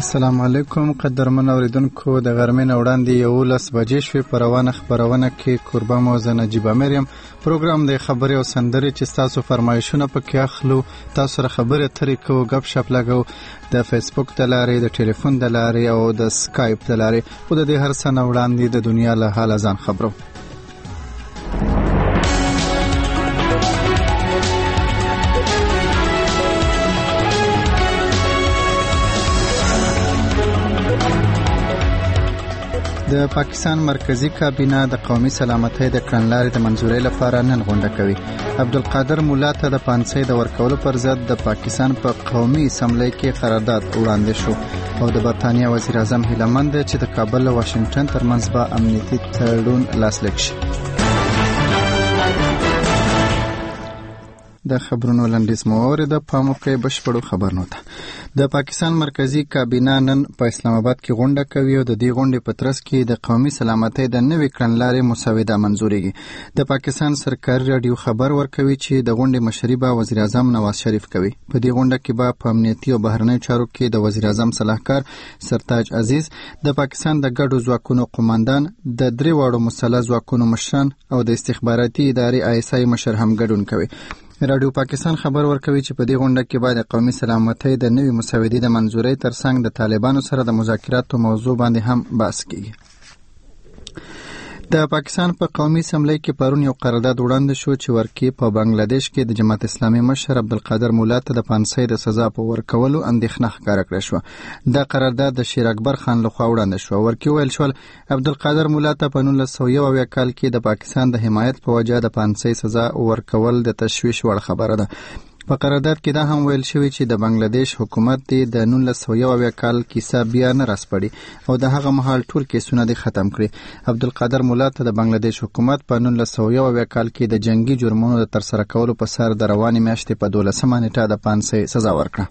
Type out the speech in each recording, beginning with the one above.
السلام علیکم قدرمن اوریدونکو، د غرمې نه وړاندې 11 بجې شوې. په روانه خبرونه کې قربه موزه نجیبه مریم پروګرام د خبرې او سندرې چې تاسو فرمایشونه پکې اخلو، تاسو سره خبرې اترې کوو، غپ شپ لګو د فیسبوک د لارې، د ټلیفون د لارې او د سکایپ د لارې. خو د دې هر څه نه وړاندې د دنیا له حاله ځان خبرو. د پاکستان مرکزی کابینه د قومي سلامتۍ د کړنلارې د منځورۍ لپاره نن غونډه کوي. عبدالقادر مولا ته د پانسۍ د ورکولو پر ضد د پاکستان په قومي اسمبلی کې قرارداد وړاندې شو او د برتانیا وزیر اعظم هیله مند چې د کابل او واشنگټن ترمنځ به امنیتي تړون لاسلیک شي. د خبرونو لنډیز مو اورېده، په موقع بشپړو خبرونو ته. د پاکستان مرکزی کابینه نن په اسلام آباد کې غونډه کوي او د دې غونډې په ترڅ کې د قومي سلامتۍ د نوې کړنلارې مسوده منظوریږي. د پاکستان سرکاري رادیو خبر ورکوي چې د غونډې مشري به وزیر اعظم نواز شریف کوي. په دې غونډه کې به په امنیتي او بهرنیو چارو کې د وزیر اعظم صلاحکار سرتاج عزیز، د پاکستان د ګډو ځواکونو قوماندان، د درې واړو مسلح ځواکونو مشران او د استخباراتي ادارې ISI مشر هم ګډون کوي. رادیو پاکستان خبر ورکوي چې په دې غونډه کې باید قومي سلامتۍ د نوې مسودې د منظورۍ ترڅنګ د طالبانو سره د مذاکراتو موضوع باندې هم بحث کیږي. د پاکستان په قومي اسمبلی کې پرون یو قرارداد وړاندې شو چې ورکی په بنگلاديش کې د جماعت اسلامي مشر عبدالقادر مولا ته د پانسۍ د سزا په ورکولو اندېښنه ښکاره کړې شوه. دا قرارداد د شیر اکبر خان لخوا وړاندې شو. ورکی ویل شول عبدالقادر مولا ته په 1901 کال کې د پاکستان د حمایت په وجه د پانسۍ سزا ورکول د تشویش وړ خبره ده. په قرارداد کې دا هم ویل شوی چې د بنگلاديش حکومت د 1901 کال کیسه بیا نه راسپړي او د هغه مهال ټول کیسونه د ختم کړي. عبدالقادر مولا ته د بنگلاديش حکومت په 1901 کال کې د جنگي جرمونو د ترسره کولو په سر د روانې میاشتې په 12 نیټه د پانسۍ سزا ورکړه.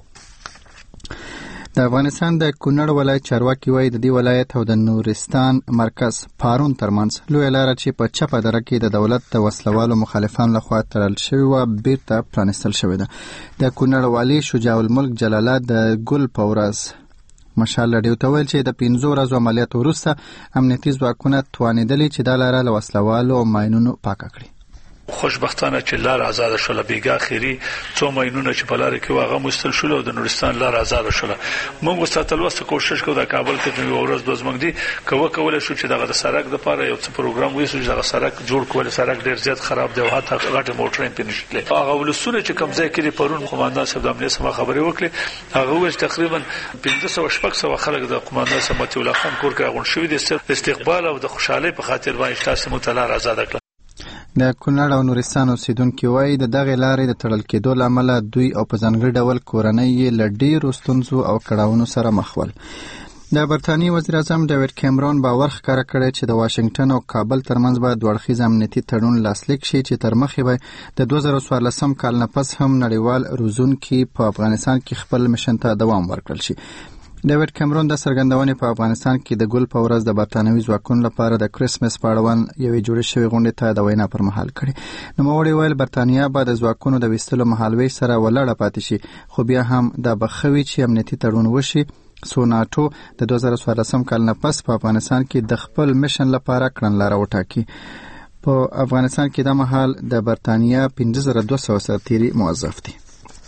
د افغانستان د کونړ ولایت چارواکي وایي د دې ولایت او د نورستان مرکز پارون ترمنځ لویه لاره چې په چپه دره کې د دولت د وسلوالو مخالفانو لخوا تړل شوې وه بیرته پرانیستل شوې ده. د کونړ والي شجاع الملک جلاله د ګل په ورځ مشال رادیو ته ویل چې د 15 ورځو عملیات وروسته امنیتي ځواکونه توانېدلي چې دا لاره له وسلوالو او ماینونو پاکه کړي. خوشبختانه چې لار آزاد شوله، بیګا خيري څو ماینونه چې په لار کې واغه مستل شول او د نورستان لار آزاد شوله. موږ ستاسو واسطه کوشش کوو د کابل کې یو ورځ د زمنګ دي کول شو چې دغه سړک د پاره یو څه پروګرام ویسو چې دغه سړک جوړ کول. سړک ډیر زیات خراب دی او حتی غټه موټرین په نشته. هغه ولسونه چې کم ځای کې پرون قوماندان صاحب د امنیت سره خبرې وکړي، هغه ویل تقریبا 1500 خلک د قوماندان سمت الله خان کور کې غون شوی د استقبال او د خوشحالي په خاطر باندې تاسو متلار آزاد کړ. د کونړ او نورستان اوسیدونکو وایي د دغه لارې د تړل کېدو لامل دوی او په ځانګړي ډول کورنۍ له ډېرو ستونزو او کړاوونو سره مخ ول. د برتانیې وزیر اعظم ډیوډ کیمرون باور ښکاره کړی چې د واشنگټن او کابل ترمنځ به دوه اړخیز امنیتي تړون لاسلیک شي چې تر مخې به د 2014 کال نه پس هم نړیوال روزونکي په افغانستان کې خپل مشن ته دوام ورکړل شي. ډیوډ کیمرون د سرګندونې په افغانستان کې د ګل په ورځ د برتانوي ځواکونو لپاره د کریسمس په اړوند یوې جوړې شوې غونډې ته د وینا پر مهال کړې. نوموړي ویل برتانیا به د ځواکونو د ویستلو مهالویش سره ولاړه پاتې شي، خو بیا هم دا بخوي چې امنیتي تړون وشي څو ناټو د 2014 کال نه پس په افغانستان کې د خپل مشن لپاره کړنلاره وټاکي. په افغانستان کې د مهال د برتانیا 15200 سرتیري موظف دي.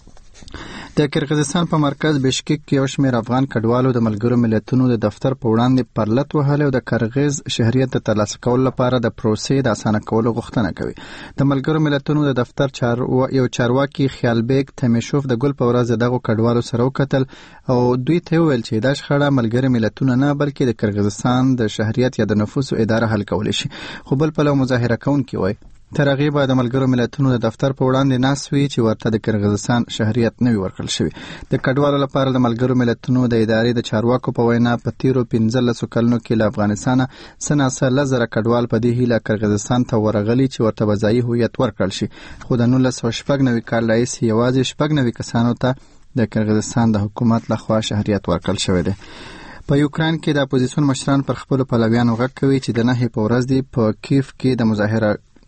د کرغیزستان په مرکز بشکک کې یو شمېر افغان کډوالو د ملګرو ملتونو د دفتر په وړاندې پرلت وهلې او د کرغیز شهریت د ترلاسه کولو لپاره د پروسې د اسانه کولو غوښتنه کوي. د ملګرو ملتونو د دفتر یو چارواکي خیالبیګ تمیشوف د ګل په ورځ دغه کډوالو سره وکتل او دوی ته ویل چې دا شخړه ملګري ملتونه نه بلکې د کرغیزستان د شهریت یا د نفوسو اداره حل کولی شي. خو بل پلو مظاهره کوونکي وایي تر هغې به د ملګرو ملتونو د دفتر په وړاندې ناست وي چې ورته د کرغیزستان شهریت نه وي ورکړل شوی. د کډوالو لپاره د ملګرو ملتونو د ادارې د چارواکو په وینا په تیرو 15 کلونو کې له افغانستانه سناسه 1000 کډوال په دې هیله کرغیزستان ته ورغلي چې ورته به ځایي هویت ورکړل شي. خو د 1996 کال راهیسې یوازې 96 کسانو ته د کرغیزستان د حکومت لخوا شهریت ورکړل شوی دی. په یوکران کې د اپوزیسیون مشران پر خپل پلویانو غږ کوي چې د 9 په ورځ دی په کیف کې د مظاهره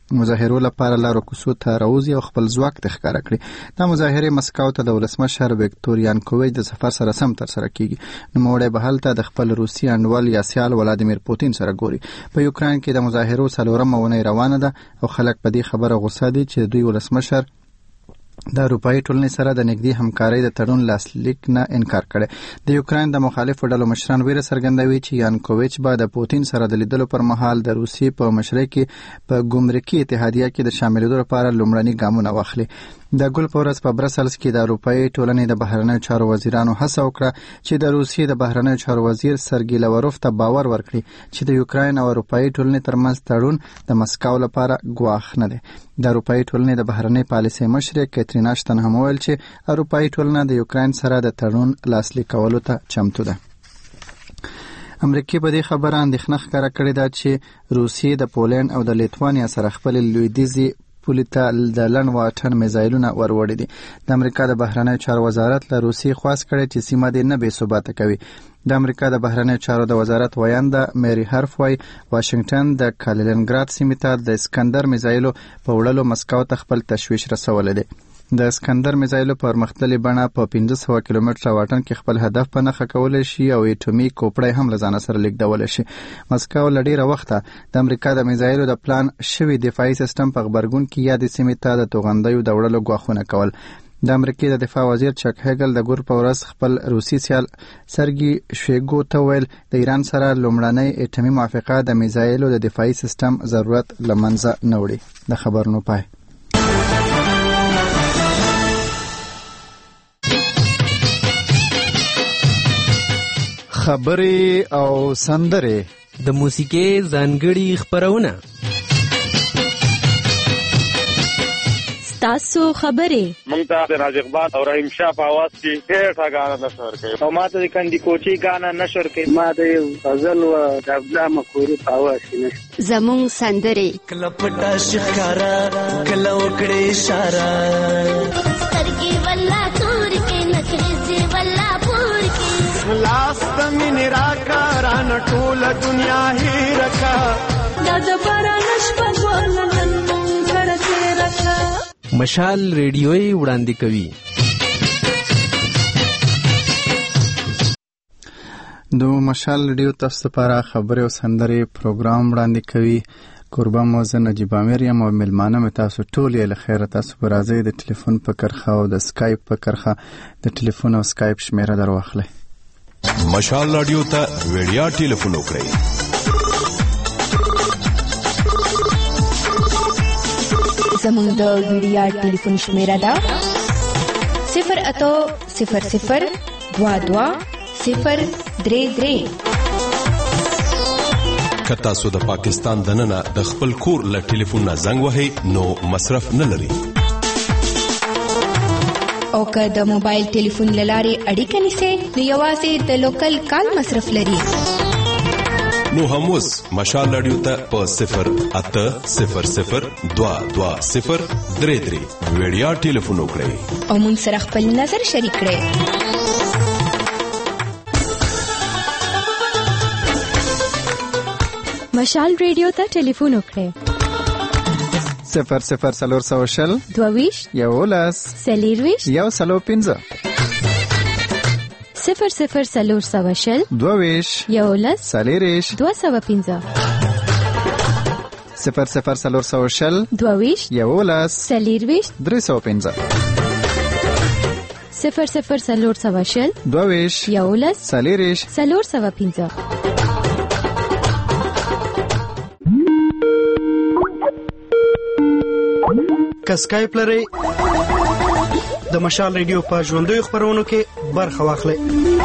مظاهرو لپاره لارو کوڅو ته راوځي او خپل ځواک ته ښکاره کړي. دا مظاهرې مسکو ته د ولسمشر ویکتور یانوکوویچ د سفر سره سم ترسره کیږي. نوموړی به هلته د خپل روسي انډول یا سیال ولادیمیر پوتین سره ګوري. په یوکران کې د مظاهرو څلورمه اونۍ روانه ده او خلک په دې خبره غوسه دي چې دوی ولسمشر د اروپایي ټولنې سره د نږدې همکارۍ د تړون لاسلیک نه انکار کړي. د یوکران د مخالفو ډلو مشران ویره څرګندوي چې یانوکوویچ به د پوتین سره د لیدلو پر مهال د روسیې په مشرۍ کې په ګمرکي اتحادیه کې د شاملېدو لپاره لومړني ګامونه واخلي. د ګل په ورځ په برسلز کې د اروپایي ټولنې د بهرنیو چارو وزیرانو هڅه وکړه چې د روسیې د بهرنیو چارو وزیر سرګی لاوروف ته باور ورکړي چې د یوکران او اروپایي ټولنې ترمنځ تړون د مسکو لپاره ګواښ نه دی. د اروپایي ټولنې د بهرنۍ پالیسۍ مشر کاترین اشتن هم وویل چې اروپایي ټولنه د یوکران سره د تړون لاسلیک کولو ته چمتو ده. امریکا په دې خبره اندېښنه ښکاره کړې ده چې روسیې د پولند او د لیتوانیا سره خپل لویدیځي پولې ته د لنډ واټن میزایلونه وروړي دي. د امریکا د بهرنیو چارو وزارت له روسیې خواست کړی چې سیمه دې نه بې ثباته کوي. د امریکا د بهرنیو چارو د وزارت ویانده میری هرف وایي واشنگټن د کالینینګراد سیمې ته د اسکندر میزایلو په وړلو مسکو ته خپل تشویش رسولی دی. د اسکندر میزایلو په پرمختللې بڼه په 1500 کیلومتره واټن کې خپل هدف په نښه کولی شي او اټومي کوپړی هم له ځانه سره لیږدولی شي. مسکو له ډېره وخته د امریکا د میزایلو د پلان شوي دفاعي سیستم په غبرګون کې یادې سیمې ته د توغندیو د وړلو ګواښونه کول. د امریکا د دفاع وزیر چک هیګل د ګور په ورځ خپل روسي سیال سرګي شویګو ته ویل د ایران سره لومړنۍ اټومي موافقه د میزایلو د دفاعي سیستم ضرورت له منځه نه وړي. د خبرونو پای. خبرې او سندرې د موسیقۍ ځانګړي خبرونه تاسو خبرې مونږ ته د راز اقبال او رحیم شاه په आवाज کې ډېر غاڼه نشر کوي او ما ته د کندي کوچي غاڼه نشر کوي. ما د غزل او د عبدالله مخوري په आवाज کې زمون سندرې کله پټه شکارا کله وکړې اشاره سترګې ولا تور کې نکرې ولا پور کې لاس تمن راکاران ټول دنیا هی رکا دا د باران شپه ولنن کرته رکا. مشال ریډیوي وړاندې کوي. د مشال ریډیو تاسو لپاره خبرې او سندرې پروګرام وړاندې کوي. قربا موزه نجیب امیر یم او ملمانه مې تاسو ټول یې له خیره. تاسو به راځئ د ټلیفون په کرښه او د سکایپ په کرښه د ټلیفون او سکایپ شمیره در واخلئ. مشال رادیو ته ویډیا ټلیفون وکړئ. زموږ د ویډیا ټلیفون شمیره ده 08000220033. که تاسو د پاکستان دننه د خپل کور له ټلیفون نه زنګ وهئ نو مصرف نه لري. او که د موبایل ټلیفون لارې اړیکه نیسئ نو یوازې د لوکل کال مصرف لري. نو هم اوس مشال رادیو ته په 08000220033 ویډیا ټلیفون وکړئ او موږ سره خپل نظر شریک کړئ. مشال ریډیو ته ټلیفون وکړئ 00420 22 یولس سلیرویش 105 00420 22 یولس سلیریش 215 00420 22 یولس سلیرویش 315 00420 22 یولس سلیریش 315. که سکایپ لرئ د مشال ریډیو په ژوندیو خبرونو کې برخه واخلئ.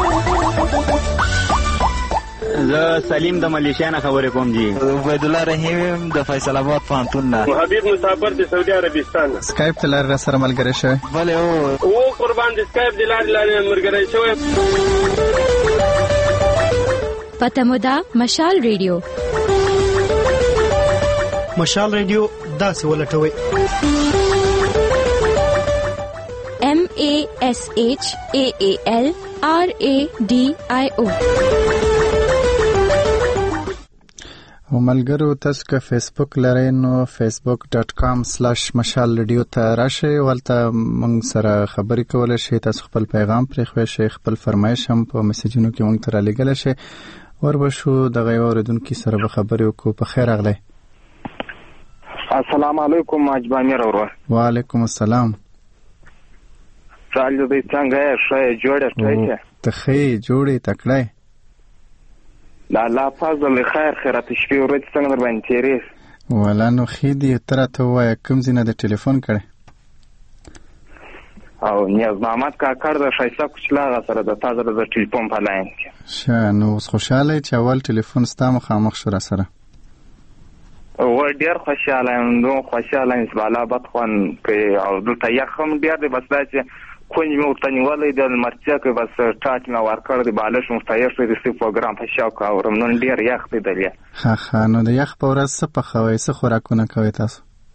زه سلیم د ملیشیا نه خبرې کوم جی. عبید الله رحیم د فیصل آباد پوهنتون نه. حبیب مسافر د سعودي عربستان. سکایپ ته لاره سره ملګری شوی. بله او قربان د سکایپ د لارې ملګری شوی. پته مو ده مشال ریډیو. مشال ریډیو داسې ولټوئ MASHAALRADIO. او ملګرو تاسو که فیسبوک لرئ نو facebook.com/مشال رادیو ته راشئ، ولته موږ سره خبرې کولی شئ، تاسو خپل پیغام پرېښوی شئ، خپل فرمایش هم په میسجونو کې موږ ته رالیږلی شئ. وربشو دغه یو اورېدونکي سره به خبرې وکړو. په خیر راغلی. السلام علیکم اجبامیر ورور. وعلیکم السلام. سال دې څنګه یې؟ ښه یې جوړې ټیټه؟ ته ښه یې جوړې تکړه؟ د الله فضل خیر خیرات شپې ورځې څنګه در باندې تېرې؟ والا نو ښې دي. ته راته ووایه کوم ځای نه دې ټلیفون کړی؟ او نیاز محمد کاکړ د ښایسته کوچله هغه سره د تا سره د ټلیفون په لاین کې. ښه نو اوس خوشحاله یې چې اول ټلیفون ستا مخامخ شو را سره؟ ډېر خوشحاله یم، دومره خوشحاله یم چې بالا بد خوند کوي او دلته یخ هم ډېر دی. بس دا چې کونج مې ورته نیولی دی لمرچیا کې، بس ټاټ مې ورکړ دی، بالښت مې ورته ایښی دی، څه پروګرام په شوق اورم. نن ډېر یخ دی دلې. ښه نو د یخ په ورځ څه پخوئ؟ څه خوراکونه کوئ تاسو؟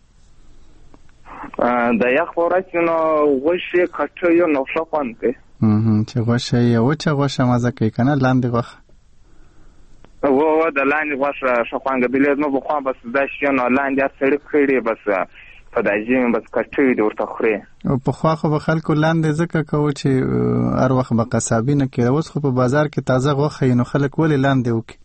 د یخ په ورځ نو غوښې کټوي نو ښه خوند کوي. چې غوښه یې وچه غوښه مزه کوي که نه لاندې غوښه؟ د لاندې غوښه ښه خوندګدلې نو پخوا بس دا شي نو لاندې هر سړي کړي، بس په دا ژمي بس کټوي د ورته خوري. او پخوا خو به خلکو لاندې ځکه کوو چې هر وخت به قصابي نه کېده. اوس خو په بازار کې تازه غوښه نو خلک ولې لاندې وکړي؟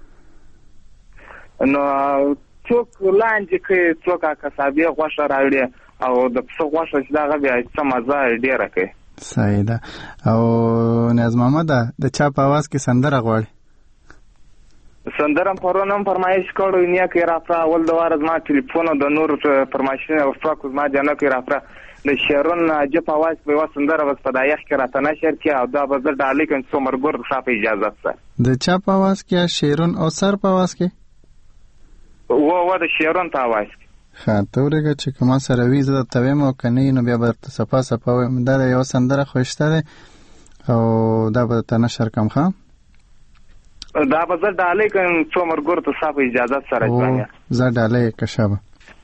نو څوک لاندې کوي، څوک قصابي غوښه راوړي او د پسه غوښه چې دغه بیا څه مزه ډېره کوي. صحیح ده. او نیاز محمده د چا په اواز کې سندره غواړي؟ سندره پرون هم فرمایش کړو نه کې رافره اول د واره زما ټلیفون د نور فرمایشونه او فاکو زما جنا کې رافره د شیرون عجب اواز په واسه سندره بس په دایخ کې راته نشر کې او دا به زړه ډالې کوم څومر ګور صاحب اجازه ده. د چا په اواز کې؟ شیرون او سر په اواز کې؟ و د شیرون په اواز کې. ښه ته ورګه چې کومه سره وي زه درته ویم او که نه نو بیا به درته صفا وایم. دا یو سندره ښایسته دی او دا به درته نشر کړم. ښه دا به زه ډالۍ کوم څومر ګور ته صاحب اجازه سره ځوانیا زه ډالۍ کشابه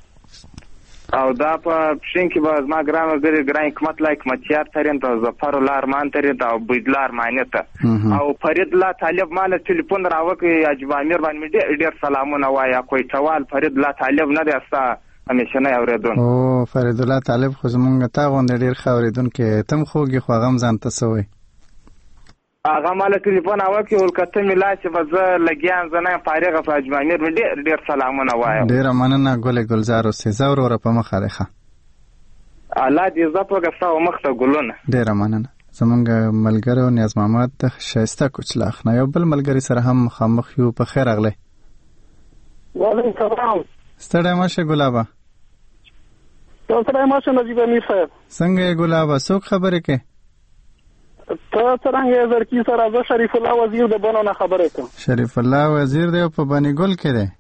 او دا په پښین کې به زما ګرام غری ګران حکمت لایک مچیار ترین ته ظفر لارمان ترین ته او بيدلار مانته او فرید الله طالب مال ټلیفون راوکي اجب امیر باندې ډېر سلامونه وایا کوئی ټوال فرید الله طالب نه دی استا همیشه نه اوریدون. او فرید الله طالب خو زمونږ ته غونډه ډېر خاوریدون کې تم خوږي خو غم ځان تسوي هغه مال ټلیفون اوکي ولکته ملا چې بزه لګیان زنه فارغ فاجم امیر ډېر سلامونه وایا. ډېر مننه ګل گلزار او سزا ور په مخه ده. الله دې زپه غستا او مخته ګلونه. ډېر مننه. زمونږ ملګرو نیاز محمد د شایسته کوچلاخ نه یو بل ملګری سره هم مخامخ یو. په خیر اغله. وعلیکم السلام. ستړی ماشه ګلابا. ستړی ماشه نجیب امیر صاحب. څنګه ګلابا څوک خبرې کوي؟ ته څنګه زرکی سره زه شریف الله وزیر د بنونه خبرې کوم. شریف الله وزیر دی په بانی ګل کې دی.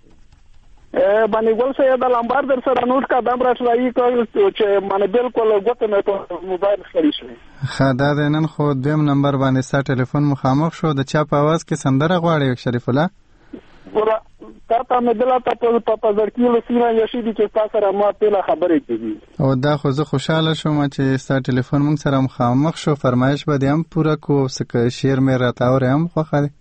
بانی ګل سره د لمبار در سره نوٹ کا دم راځي چې معنی بالکل غوته مې په موبایل خري شوی. خدا د نن خو دویم نمبر باندې ستا ټلیفون مخامخ شو. د چا په आवाज کې سندره غواړي شریف الله؟ تا مې دلته په زرکی له سیمه یشي چې تاسو سره ما ته خبرې کیږي. او دا خو زه خوشاله شوم چې ستا ټلیفون موږ سره مخامخ شو. فرمایش به دې هم پوره کو سکه شعر مې راتاور هم خوخه دي.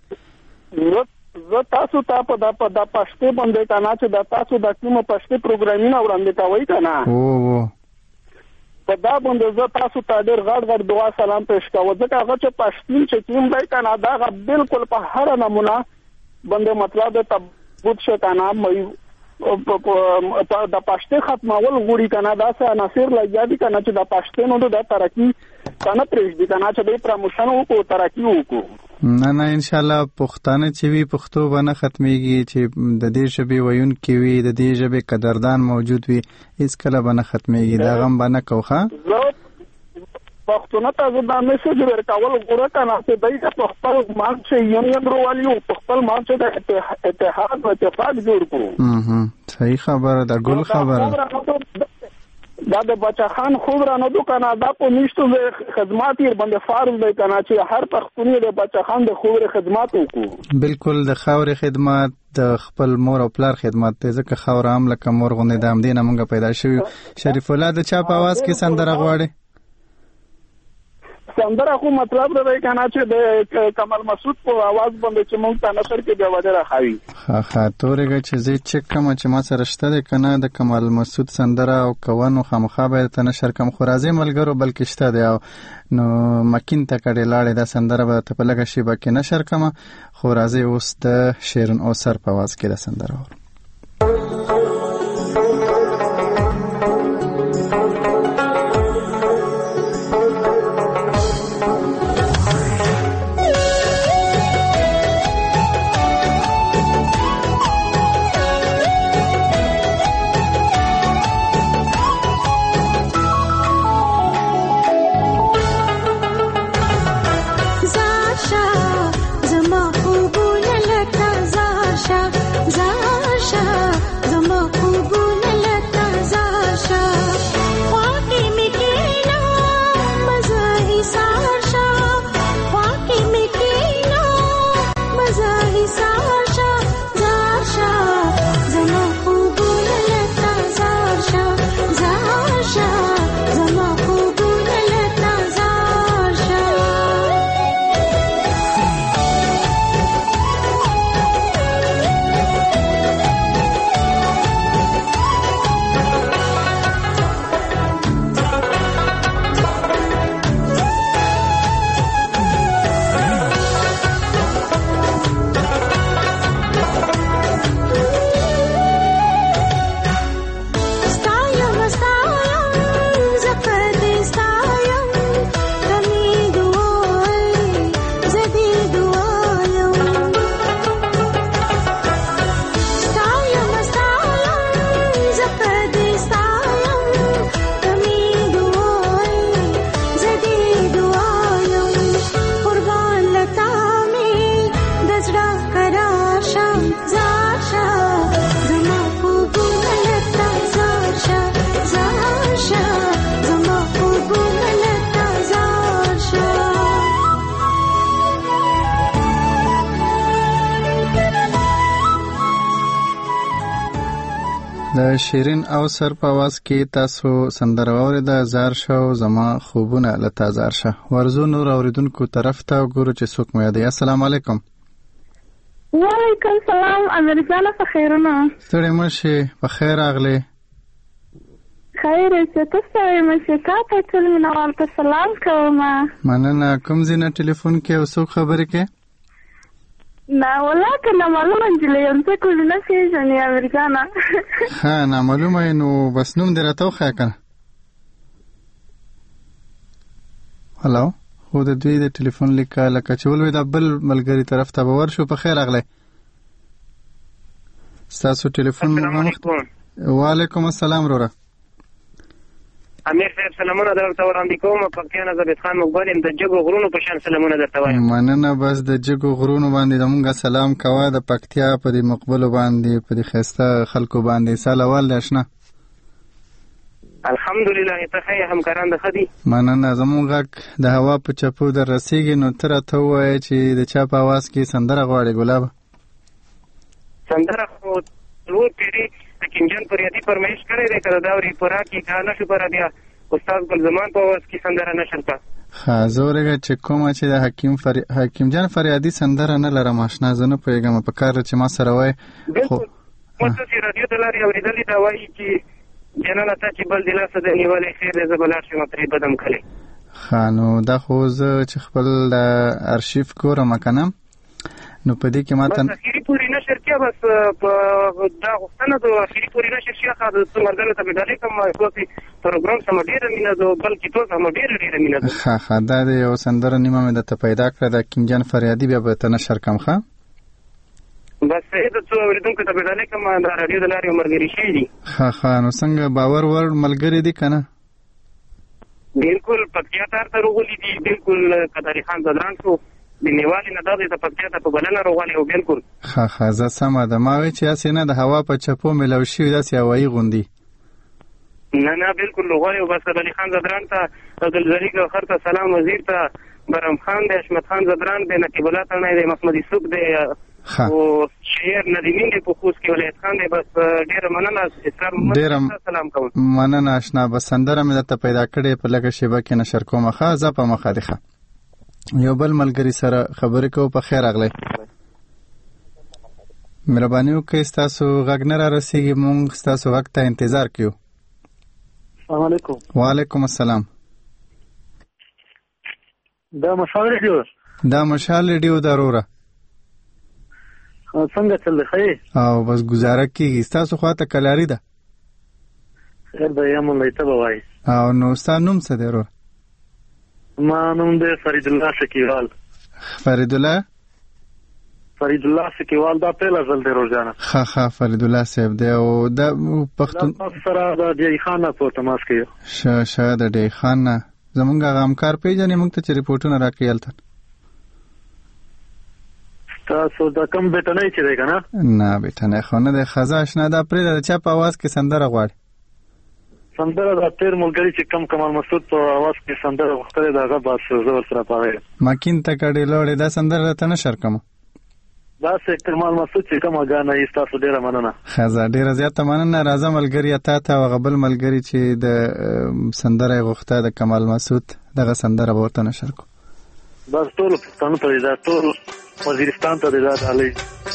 زه تاسو ته په د پښتو باندې کانا چې د تاسو د کومه پښتو پروګرامینګ وړاندې کوي کنه. او په دا باندې زه تاسو ته ډېر غړ دعا سلام پېښ کوم. ځکه هغه چې پښتون چې کوم دی کنه دا بالکل په هر نمونه باندې مطلب ته بود شو کنه مې د پښتو ختمول غوړي کنه دا څه عناصر لګیا دي کنه چې د پښتو نو د ترقی کنه پرېږ دي کنه چې د پروموشن او ترقی وکړو. نه ان شاء الله پښتانه چې وی پښتو باندې ختميږي چې د دې ژبې ویون کې وي د دې ژبې قدردان موجود وي هیڅ کله باندې ختميږي. دا غم باندې کوخه پښتون ته دا میسج ورکول غوړه کنه چې دای په خپل مارچ یونین روالي او خپل مارچ د اتحاد او اتفاق جوړ کړو. صحیح خبره ده ګل خبره. دا د بچا خان خوب را نه دو کنه دا په نشته خدمات یې باندې فرض دی کنه چې هر پښتوني د بچا خان د خوب خدمات وکړو. بالکل د خاورې خدمات د خپل مور او پلار خدمات ته ځکه خاور عام لکه مور غونې د امدینه مونږ پیدا شوی. شریف الله د چا په आवाज کې سندره غواړي؟ سندره خو مطلب دی کنه چې د کمال مسعود په आवाज باندې چې موږ ته نشر کې بیا وجه راخوي ها تورګه چې زه چک کوم چې ما سره شته د کنه د کمال مسعود سندره او کوونو خامخا به ته نشر کوم خو راځي ملګرو بلکې شته دی نو مکین ته کډې لاړې د سندره به ته په لګه شی به کې نشر کوم خو راځي اوس د شیرین اوسر په आवाज کې د سندره د شیرین اوسر په आवाज کې تاسو سندره واورید زار شو زما خوبونه لتا زار شه ورزو نور اوریدونکو طرف ته ګورو چې څوک مې دی السلام علیکم وعلیکم السلام امریکانه په خیرونه ستړي مشه په خیر اغله خیر څه تاسو مشه کاته ټول منوال ته سلام کوم مننه کوم زینه ټلیفون کې اوسو خبرې کې نه ولا کنه معلومه انجلې انت کولنه شي ځنی امریکانا ها نه معلومه نو بس نوم درته خو کنه هالو خو د دوی د ټلیفون لیکاله کچول وې د بل ملګری طرف ته باور شو په خیر اغله تاسو ټلیفون وعلیکم السلام رورا امیر صاحب سلامونه درته وړاندې کوم پکتیا زبید خان مقبل د جګو غرونو په شان سلامونه درته وایم مننه بس د جګو غرونو باندې د مونږه سلام کوه د پکتیا په دې مقبل باندې په دې خسته خلکو باندې سلام ولښنه الحمدلله ته خیر همکاران د خدي مننه زمونږ د هوا په چپو در رسیږي نو تر ته وای چې د چا په आवाज کې سندره غواړي ګلاب سندره خو ټول پیری حکیمجان فریادی فرمایش کړی دی کړه دا وری پورا کې کانه شو پر بیا استاد ګل زمان په واس کې سندره نشر کا زورګه چې کومه چې د حکیمجان فریادی سندره نه لرم آشنا زنه پیغام په کار چې ما سره وای خو متصل رادیو د لاري اوریدلې دا وایي چې جنانه ته چې بل دلاسه د نیولې خیر دې زبلار شي متری بدم کړي خانو دا خو زه چې خپل ارشیف کوم کنه نو په دې کې ماته اخیری پوری نشر کیا بس په دا غوښتنه د اخیری پوری نشر شیخه د څمرګل ته بدلې کوم کوسي پروګرام سم ډیر مینه دو بلکې تو سم ډیر مینه دو ها دا د یو سندره نیمه مې د ته پیدا کړ د کیمجان فریادی بیا به ته نشر کوم ښه بس د څو ورته ته بدلې کوم د رادیو د لارې مرګري شي دي ها نو څنګه باور ور ملګری دي کنه بالکل پکیا تر روغلی دي بالکل قدر خان زدران شو د نیوالي نه دغه د پکتیا ته په بلنه روغلی او بالکل ها زه سمه ده ما وی چې اسینه د هوا په چپو ملو شي داسې هوایی غوندي نه بالکل روغلی او بس علي خان زدران ته عبدالزلیق اخر ته سلام وزیر ته برم خان د حشمت خان زدران د نقیب الله تنه د محمد یوسف د او شعر ندیمین په خوست کې ولایت خان دی. بس ډېره مننه اسرار محمد سلام کوم. مننه آشنا. بس سندره مې درته پیدا کړې په لږه شیبه کې نشر کوم. ښه زه په مخه دی. ښه یو بل ملګري سره خبرې کوو. په خیر راغلی. مهرباني وکړئ ستاسو غږ نه را رسېږي. مونږ ستاسو غږ ته انتظار کوو. السلام علیکم. وعلیکم السلام. دا مشال ریډیو ضروره څنګه چل دی؟ ښه او بس گزاره کېږي. ستاسو خوا ته کلاري ده؟ خیر ده. یا مولوي ته به وایي. او نو ستا نوم څه دی ورور؟ ما نوم دی فرید الله شکیوال. فرید الله شکیوال. دا پهله ځل دی روزانه. ښه فرید الله صاحب دی. او دا پښتون سره د ډی خان نه په تماس کې شه د ډی خان نه زمونږ غامکار پیژنې موږ ته چې ریپورټونه راکړي هلته. تاسو د کم بیټنۍ چې دی که نه؟ نه بیټنۍ خو نه دی. ښځه اشنا دا پرېږده. د چا په اواز کې سندره غواړي؟ سندره د تېر ملګري چې کم کمال مسعود په اواز کې سندره غوښتلې ده. هغه بس زه ورسره پاغی مکین ته کډې لوړې. دا سندره درته نه شر کومه. داسې کمال مسعود چې کومه ګانه یې ستاسو ډېره مننه. ښځه ډېره زیاته مننه. راځه ملګري تا ته او هغه بل ملګري چې د سندره یې غوښته د کمال مسعود دغه سندره به ورته نشر کړو. بس ټولو پښتنو ته دی دا. ټول وزیرستان ته دی دا ډالۍ.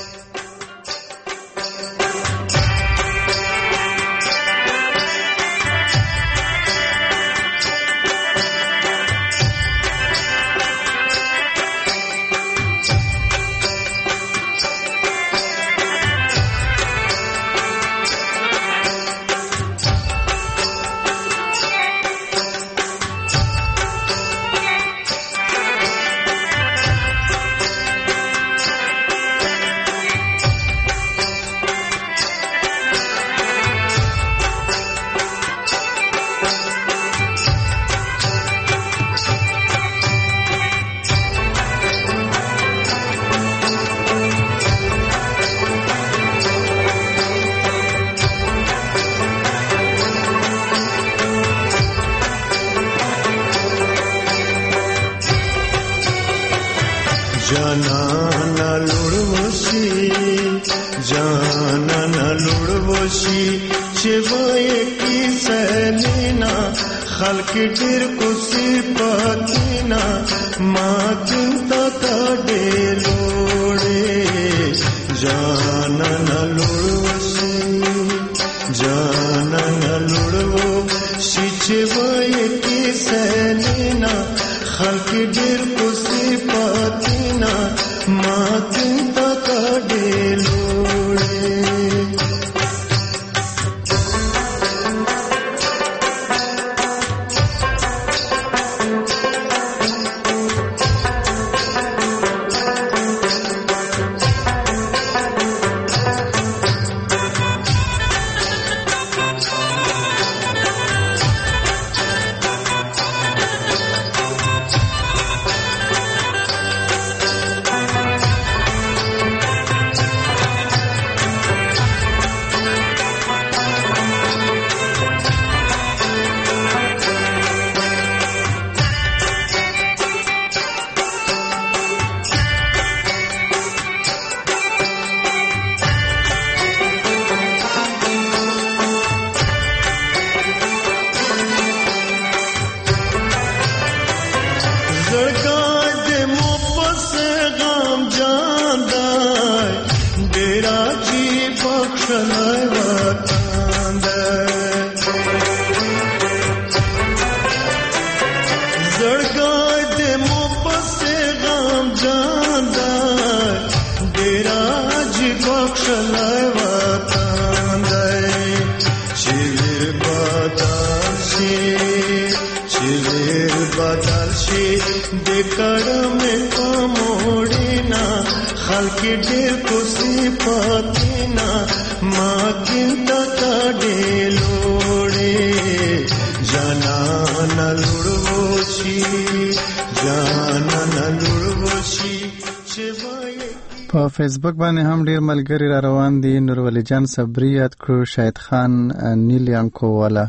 په فیسبوک باندې هم ډیر ملګری را روان دي. نورولي جان صبري یاد کړو، شاهد خان نیلیانکو والا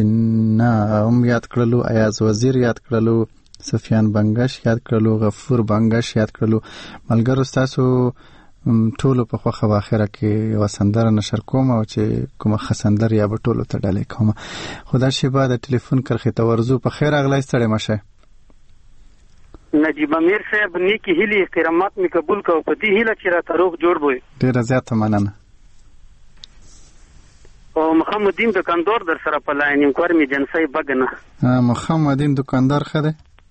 شینا هم یاد کړلو، ایاز وزیر یاد کړلو، سفیان بنگش یاد کړلو، غفور بنگش یاد کړلو. ملګرو تاسو ټولو په خوخه واخره کې یو سندره نشر کوم او چې کومه خسندر یا به ټولو ته ډالې کوم. خدا شي بعد ټلیفون کرخه ته ورزو په خیر اغلی ستړي مشه. نجیب امیر صاحب نیکی هیلی احترامات می قبول کو په دې هیله چې را تروغ جوړ بوي. ډیره زیاته مننه. او محمدین دکاندار در سره په لاین انکوار می جنسي بغنه. محمدین دکاندار خره؟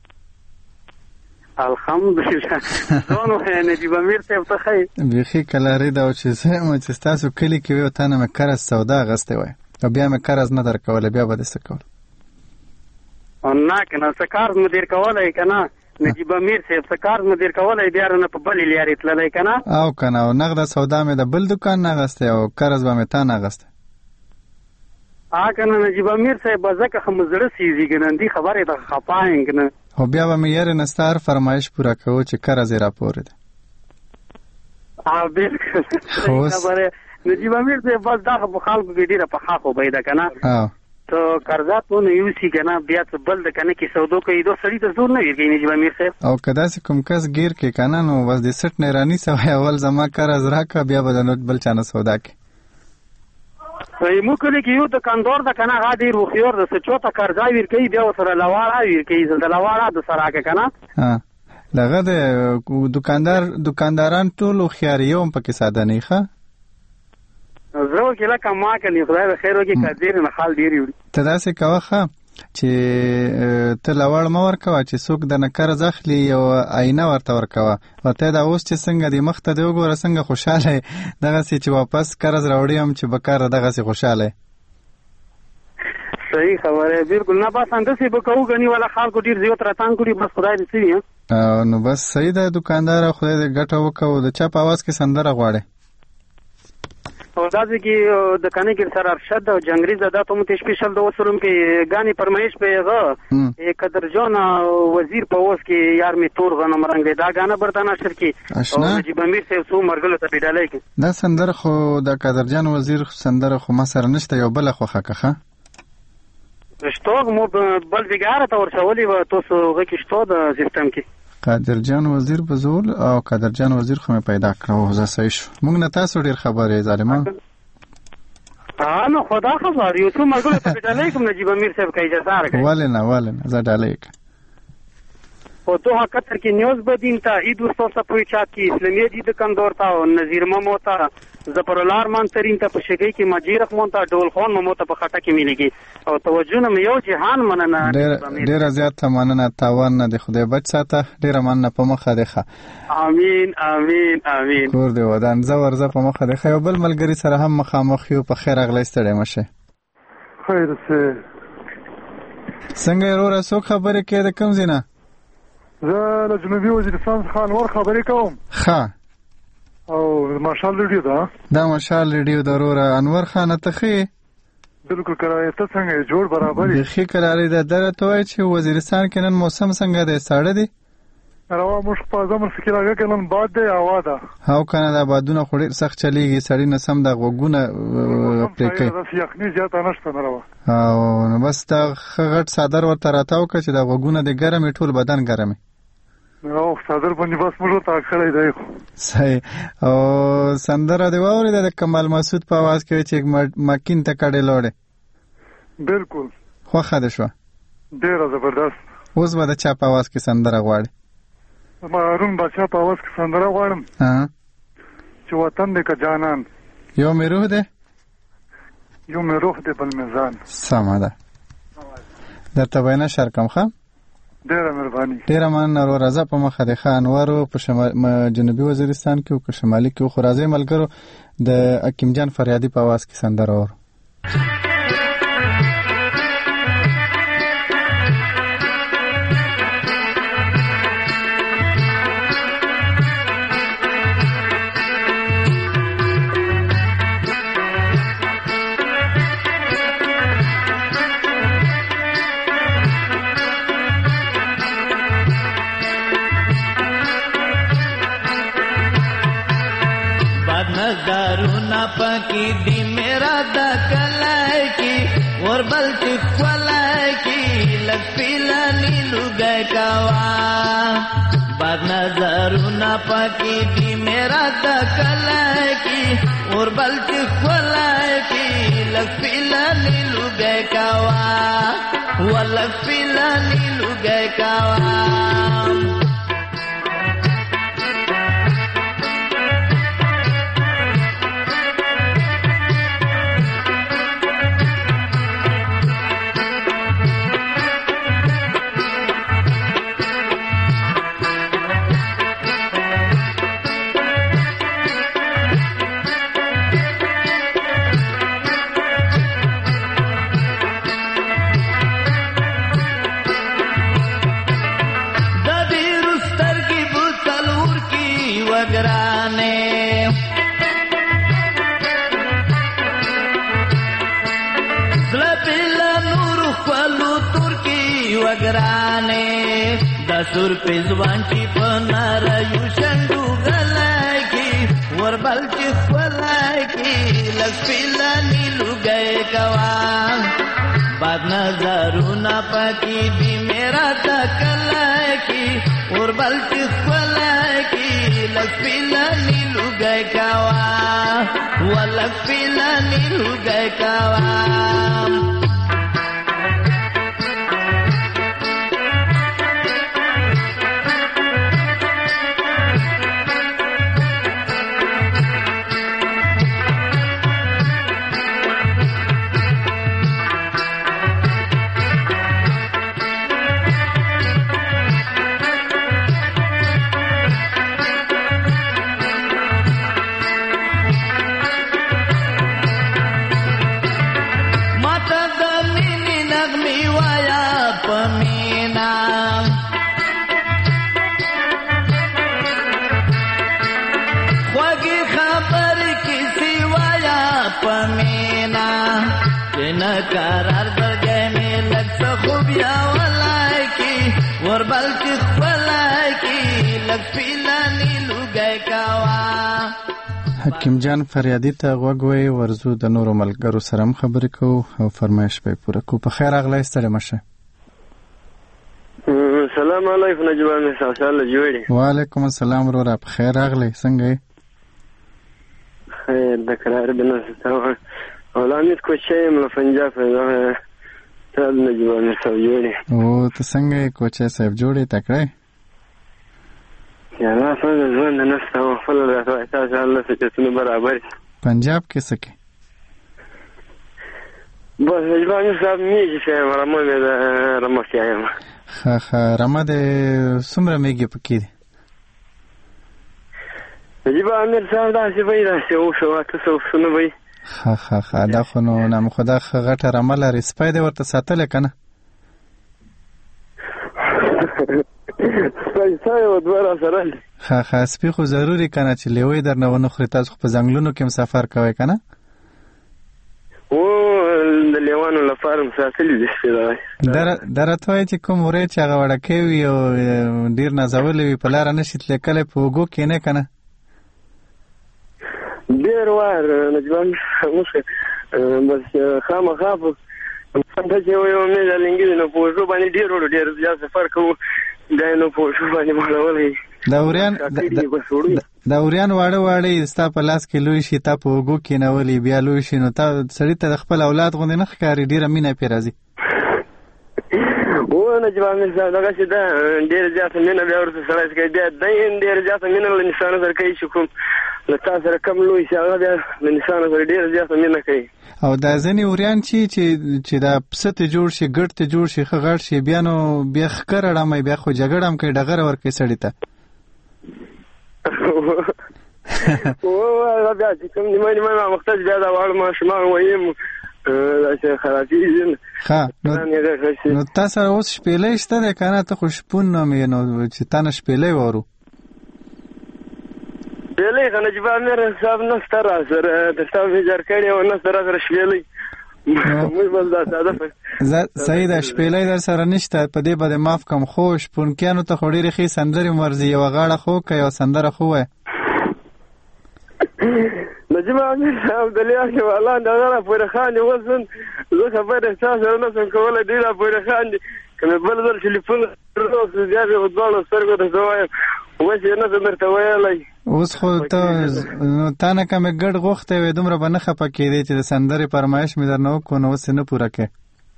الحمدلله. زونو نجیب امیر صاحب ته خی. بیخي کلاری دا چې زه چې تاسو کلی کې یو تانه مې کرز سودا غسته وای. او بیا مې کرز نه درکول بیا به دسه کول. او نه کنه سکار مدیر کولای کنه. نجیب امیر صاحب سکار مدیر کولای بیا نه په بل لارې تللی کنه. او کنه او نغد سودا مې د بل دکان نه غسته او کرز به مې تا نه غسته. کنه نجیب امیر صاحب زکه خمزړه سیزي کنه خبره د خپاین کنه. او بیا به مې یاره نستار فرمایش پورا کوو چې کرز راپورې ده. بالکل خبره نجیب امیر صاحب بس دا په خلکو کې ډیره په حق وبیده کنه. ته قرضات نه یوسی کنه بیا ته بل د کنه کې سودو کوي دوه سړی ته زور نه ورګي نجیب امیر صاحب. او کدا سې کوم کس گیر کې کنه نو بس د سټ نه رانی سوای اول زما قرض راکا بیا به د بل چانه سودا کې. مو کلی کې یو دکاندار د کنه غا ډیر وخيور د سچوته قرضا ور کوي بیا سره لواره ور کوي د لواره د سره کې کنه. لغه د دکانداران ټول خياريوم پکې ساده نه ښه. زه کې لکه ما کني خدای به خیر وکړي کډیر نه حال ډیر وي. ته داسې کوخه چې ته لوړ ما ورکوه چې څوک د نه قرض اخلي او آینه ورته ورکوه او ته دا اوس چې څنګه د مخ ته دی وګوره څنګه خوشحاله دغسې چې واپس قرض راوړي هم چې بکاره دغسې خوشحاله. صحیح خبره بالکل نه بس اندسې به کوو ګني والا خلکو ډېر زیات راتان کړي بس خدای دې څه نو بس صحیح ده دوکاندار خدای دې ګټه وکړو د چا په اواز کې سندره غواړي. او دا چې د کنه کې سره ارشد او جنگریز دا ته مت سپیشل د وسروم کې غاني فرمایش پیغه قدر جان وزیر په اوس کې یار می تور غنه مرنګ دا غانه بردانه شر کې او نجیب امیر صاحب سو مرګلو ته پیډالای کې دا سندره خو د قدر جان وزیر سندره خو ما سره نشته یو بل خو خکه شتوغ مو بل ویګاره ته ورشولې و تاسو غکی شتو د سیستم کې قادر جان وزیر بزول او قادر جان وزیر خو مې پیدا کړو زه صحیح شو موږ نه تاسو ډیر خبرې ظالمان نو خدا خبر یو څو مرګو ته پیډالای کوم نجیب امیر صاحب کا اجازه راکړه ولنه زه ډالای او تو قطر کې نیوز بدین تا ای دوستو ته پوښتنه کی اسلامي دي د کندور تا او نذیر ممو تا ظفر الارمان ترین ته په شګي کې مجیر رحمان ته ډول خان ممو ته په خټه کې مليږي او توجه نه یو جهان مننه ډیر زیات مننه تاوان نه د خدای بچ ساته ډیر مننه په مخه ده. امين امين امين کور دی ودان زورزه په مخه ده. یو بل ملګری سره هم مخامخ یو په خیر اغلی ستړی مشه. خیر څه څنګه وروره څوک خبرې کوي د کوم ځای نه؟ زه له جنوبي وزیرستان څخه انور خبرې کوم. ښه او ماشال ریډیو ده دا ماشال ریډیو د وروره انور خان ته ښې بالکل کرای ته څنګه جوړ برابر دی خې کراري ده درته وای چې وزیرستان کې نن موسم څنګه دی ساړه دی روا مش په زمون فکر راغی کنن باد دی هوا ده هاو کنه دا بادونه خو ډیر سخت چلیږي سړی نه سم د غوګونه پریکي یخني زیاته نشته روا او نو بس دا غټ صدر ورته راتاو که چې د غوګونه د ګرمې ټول بدن ګرمې او صدر باندې بس موږ ته اخرای دی صحیح او سندره دی واورې د کمال مسعود په आवाज کې چې مکین ته کډې لوړې بالکل خو خاله شو ډیر زبردست اوس به د چا په आवाज کې سندره غواړي مارون بچا په आवाज کې سندره غواړم چې وطن دې کا جانان یو مې روح دې یو مې روح دې بل میزان سمه ده درته وینا شرکم خان ډیره مهرباني ډیره مننه ورو راځه په مخه د خانورو په جنوبي وزیرستان کې او په شمالي کې خو راځي ملګرو د حکیم جان فریادي په आवाज کې سندره اور दारूना पकी दी मेरा दा कलाई की और बल्टी फलाई की लग पीला नीलू गए कवा बाद नजर نظرونه پکې دی میرا د کله کی اور بل چې خلای کی لفلانی لګای کاوا ولفلانی لګای کاوا سور پزوان کی پنار یو شندو غلای کی وربل کی خلای کی لفلانی لګای کوا باد نظرونه پکې دی میرا د کلای کی وربل کی خلای کی لفلانی لګای کوا ولفلانی لګای کوا قرار درګې مې لږ څه خوب یا ولای کی وربل کی خلای کی لږ فلانی لګای کاوا حکیم جان فریادي ته غوږوي ورزو د نورو ملګرو سره خبرې کوو او فرمایش به پوره کو په خیر اغلی ستړي مشه السلام علیکم نجوان ساساله جوړي وعلیکم السلام ورور په خیر اغلی څنګه یې خیر د قرار بنا ستاسو ولانیت کوچه مله پنجاب ته نجوان سوجوړي او ته څنګه کوچه صاحب جوړي تکړه یا نه څنګه ژوند نه ستاسو خپل راځي تاسو الله څه برابر پنجاب کې سکه بس نجوان صاحب میږي چې مرمه مې د رمسیایم خا رمه د سمره میږي پکې نجوان صاحب دا څه وایي دا څه او شو تاسو څه وایي خا دا خو نو نام خدا غټه رمه لري سپای دی ورته ساتل کنه سپای او دوه سره خا سپی خو ضروری کنه چې لیوي درنه ونه خوري تاسو په ځنګلونو کې مسافر کوي کنه او د لیوانو لپاره مسافر دي درته وای چې کوم ورې چې هغه وړکې وي او ډیر نازولې وي په لار نه شتل کله په وګو کې نه کنه ډیر وار نجوان موږ بس خامخا په څنګه چې یو مې د انګلیسي نه پوښتنه باندې ډیر زیات سفر کوو دا نو پوښتنه باندې مالولې دا اوريان واړه ستا په لاس کې لوي شي تا په وګو کې نه ولي بیا لوي شي نو تا سړی ته خپل اولاد غوندې نه ښکاري ډیره مینه پې راځي و نجوان صاحب دا چې دا ډیر زیات مینه بیا ورته سره کوي بیا ډیر زیات مینه له انسان سره کوي چې کوم له تاسو سره کم لوی شي هغه بیا له انسان سره ډیر زیات مینه کوي او دا ځنې اوريان چې دا پسته جوړ شي ګډ ته جوړ شي غړ شي بیا نو بیا خکرړه مې بیا خو جګړم کوي ډغره ورکې سړی ته او بیا چې کوم نیمه مختج بیا دا وړ ما شمار وایم چې خرابې ها نو تاسو اوس شپېلې شته ده کنه ته خو شپون نو مې نو چې تاسو شپېلې وورو شپېلې کنه چې باندې حساب نه ستاره سره د تاسو جوړ کړی او نه سره شپېلې موږ بل دا ساده صحیح ده شپېلې در سره نشته په دې باندې معاف کم خو شپونکانو ته خو ډېرې ښې سندرې مرزي یو غاړه خو که یو سندره خو وای نجیب امیر صاحب د لیاقت والا دغه پورې خان وزن زه خبره تاسو نه څنګه کوله ډیره پورې خان که مې بل ځل ټلیفون روز زیات غوډو سترګو ته زوای اوس یې نه څه درته ویلی. اوس خو تا نه که مې ګډ غوښتی وې دومره به نه خفه کېدې چې د سندرې فرمایش مې در نه وکړو نو اوس یې نه پوره کړې.